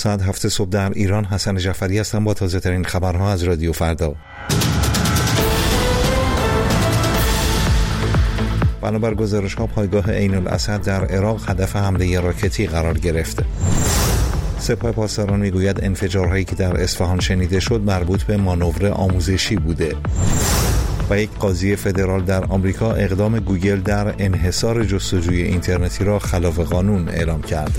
ساعت 7 صبح در ایران. حسن جعفری هستم با تازه ترین خبرها از رادیو فردا. بنابر گزارش‌ها پایگاه عین الاسد در عراق هدف حمله راکتی قرار گرفت. سپاه پاسداران میگوید انفجارهایی که در اصفهان شنیده شد مربوط به مانور آموزشی بوده. و یک قاضی فدرال در آمریکا اقدام گوگل در انحصار جستجوی اینترنتی را خلاف قانون اعلام کرد.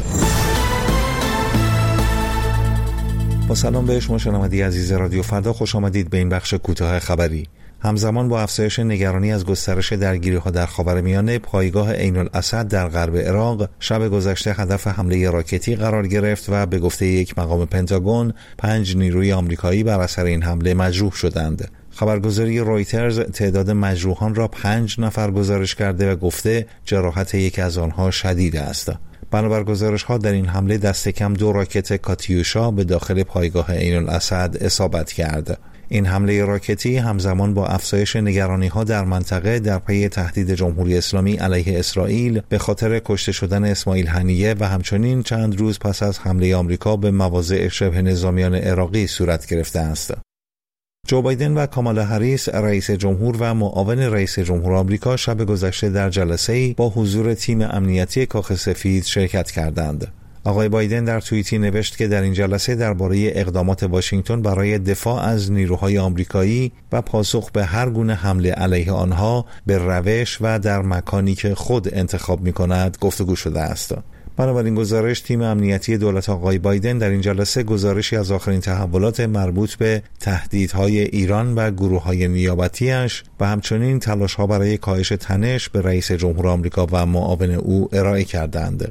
با سلام به شما شنوندگان عزیز رادیو فردا، خوش آمدید به این بخش کوتاه خبری. همزمان با افزایش نگرانی از گسترش درگیری‌ها در خاورمیانه، پایگاه عین الاسد در غرب عراق شب گذشته هدف حمله راکتی قرار گرفت و به گفته یک مقام پنتاگون 5 نیروی آمریکایی بر اثر این حمله مجروح شدند. خبرگزاری رویترز تعداد مجروحان را 5 نفر گزارش کرده و گفته جراحت یکی از آنها شدید است. بنابر گزارش‌ها در این حمله دست کم 2 راکت کاتیوشا به داخل پایگاه عین الاسد اصابت کرد. این حمله راکتی همزمان با افزایش نگرانی‌ها در منطقه در پی تهدید جمهوری اسلامی علیه اسرائیل به خاطر کشته شدن اسماعیل هنیه و همچنین چند روز پس از حمله آمریکا به مواضع شبه نظامیان عراقی صورت گرفته است. جو بایدن و کامالا هریس رئیس جمهور و معاون رئیس جمهور آمریکا شب گذشته در جلسه‌ای با حضور تیم امنیتی کاخ سفید شرکت کردند. آقای بایدن در توییتی نوشت که در این جلسه درباره اقدامات واشنگتن برای دفاع از نیروهای آمریکایی و پاسخ به هر گونه حمله علیه آنها به روش و در مکانی که خود انتخاب می‌کند گفتگو شده است. بنابراین گزارش تیم امنیتی دولت آقای بایدن در این جلسه گزارشی از آخرین تحولات مربوط به تهدیدهای ایران و گروه‌های نیابتی‌اش و همچنین تلاش‌ها برای کاهش تنش به رئیس جمهور آمریکا و معاون او ارائه کردند.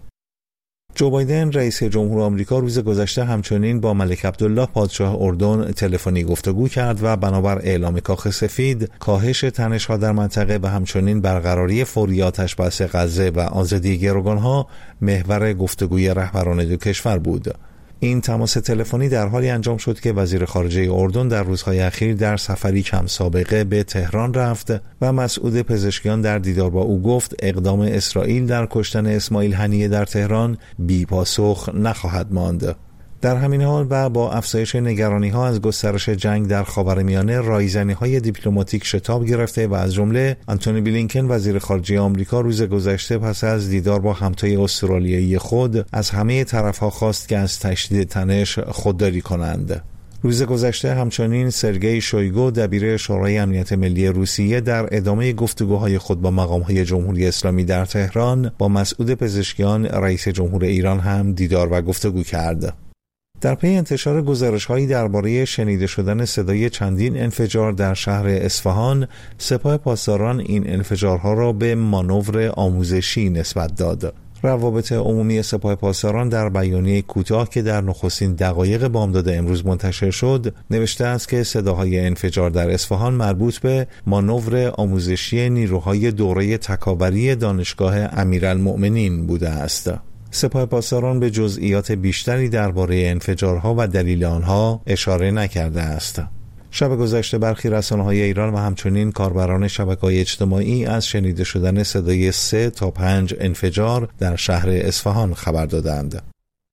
جو بایدن رئیس جمهور آمریکا روز گذشته همچنین با ملک عبدالله پادشاه اردن تلفنی گفتگو کرد و بنابر اعلام کاخ سفید کاهش تنش‌ها در منطقه و همچنین برقراری فوری آتش‌بس غزه و آزادی گروگان‌ها محور گفتگوی رهبران دو کشور بود. این تماس تلفنی در حالی انجام شد که وزیر خارجه اردن در روزهای اخیر در سفری کم سابقه به تهران رفت و مسعود پزشکیان در دیدار با او گفت اقدام اسرائیل در کشتن اسماعیل هنیه در تهران بی پاسخ نخواهد ماند. در همین حال و با افزایش نگرانی‌ها از گسترش جنگ در خاورمیانه، رایزنی‌های دیپلماتیک شتاب گرفته و از جمله آنتونی بلینکن وزیر خارجه آمریکا روز گذشته پس از دیدار با همتای استرالیایی خود از همه طرف‌ها خواست که از تشدید تنش خودداری کنند. روز گذشته همچنین سرگئی شویگو دبیر شورای امنیت ملی روسیه در ادامه گفتگوهای خود با مقام‌های جمهوری اسلامی در تهران با مسعود پزشکیان رئیس جمهور ایران هم دیدار و گفتگو کرد. در پی انتشار گزارش‌هایی درباره شنیده شدن صدای چندین انفجار در شهر اصفهان، سپاه پاسداران این انفجارها را به مانور آموزشی نسبت داد. روابط عمومی سپاه پاسداران در بیانیه کوتاه که در نخستین دقایق بامداد امروز منتشر شد، نوشته است که صداهای انفجار در اصفهان مربوط به مانور آموزشی نیروهای دوره تکاوری دانشگاه امیرالمؤمنین بوده است. سپاه پاسداران به جزئیات بیشتری درباره انفجارها و دلیل آنها اشاره نکرده است. شب گذشته برخی رسانه‌های ایران و همچنین کاربران شبکه‌های اجتماعی از شنیده شدن صدای 3 تا 5 انفجار در شهر اصفهان خبر دادند.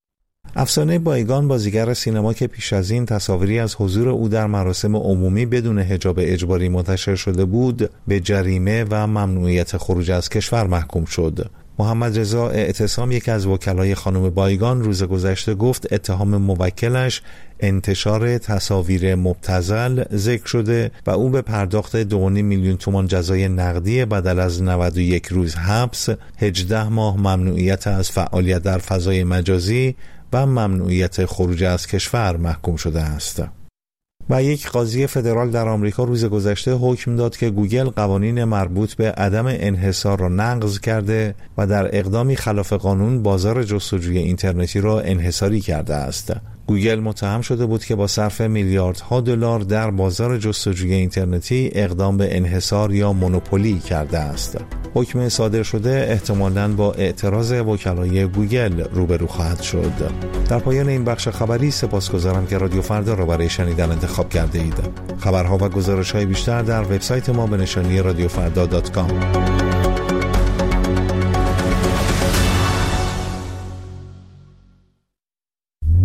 افسانه بایگان، بازیگر سینما که پیش از این تصاویری از حضور او در مراسم عمومی بدون حجاب اجباری منتشر شده بود، به جریمه و ممنوعیت خروج از کشور محکوم شد. محمد رضا اعتصام، یکی از وکلای خانم بایگان، روز گذشته گفت اتهام موکلش انتشار تصاویر مبتذل ذکر شده و او به پرداخت 2.5 میلیون تومان جزای نقدی بدل از 91 روز حبس، 18 ماه ممنوعیت از فعالیت در فضای مجازی و ممنوعیت خروج از کشور محکوم شده است. و یک قاضی فدرال در آمریکا روز گذشته حکم داد که گوگل قوانین مربوط به عدم انحصار را نقض کرده و در اقدامی خلاف قانون بازار جستجوی اینترنتی را انحصاری کرده است. گوگل متهم شده بود که با صرف میلیاردها دلار در بازار جستجوی اینترنتی اقدام به انحصار یا مونوپولی کرده است. حکم صادر شده احتمالاً با اعتراض وکلای گوگل روبرو خواهد شد. در پایان این بخش خبری سپاسگزارم که رادیو فردا را برای شنیدن انتخاب کرده اید. خبرها و گزارش‌های بیشتر در وبسایت ما به نشانی radiofrda.com.